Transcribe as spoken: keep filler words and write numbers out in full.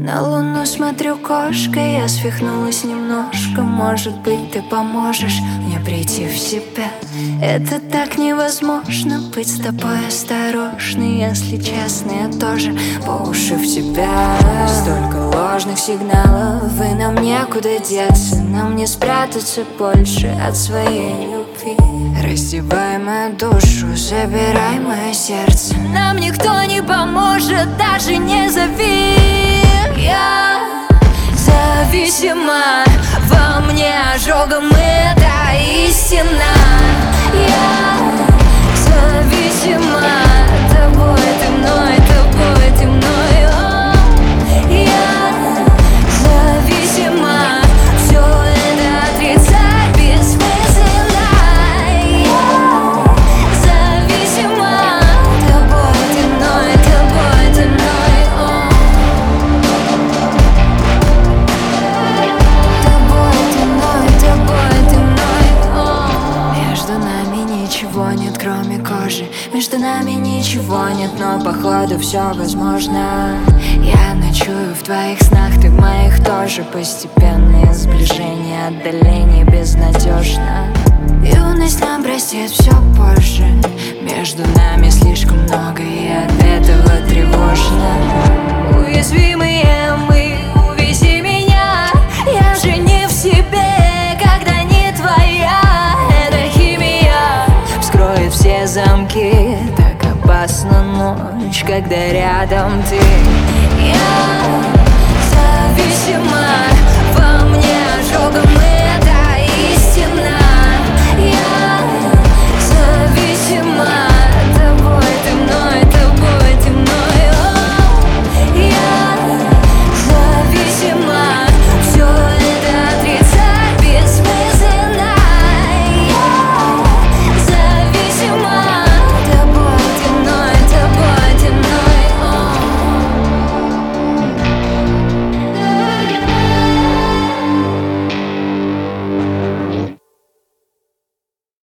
На луну смотрю кошкой, я свихнулась немножко. Может быть, ты поможешь мне прийти в себя. Это так невозможно быть с тобой осторожной. Если честно, я тоже по уши в тебя. Столько ложных сигналов, и нам некуда деться. Нам не спрятаться больше от своей любви. Раздевай мою душу, забирай мое сердце. Нам никто не поможет, даже не зови. Я зависима, во мне ожогом это истина. Я зависима, тобой ты мной, тобой ты мной. О, я зависима, все это отрицать бессмысленно. Я зависима, тобой ты мной, тобой ты мной. Ничего нет, кроме кожи. Между нами ничего нет, но походу все возможно. Я ночую в твоих снах, ты в моих тоже. Постепенное сближение, отдаление безнадежно. Юность нам простит все позже. Между нами слишком много, и от этого тревожно. Уязвимые мы, увези меня. Я же не в себе, когда не твоя. Все замки, так опасна ночь, когда рядом ты. Я зависима.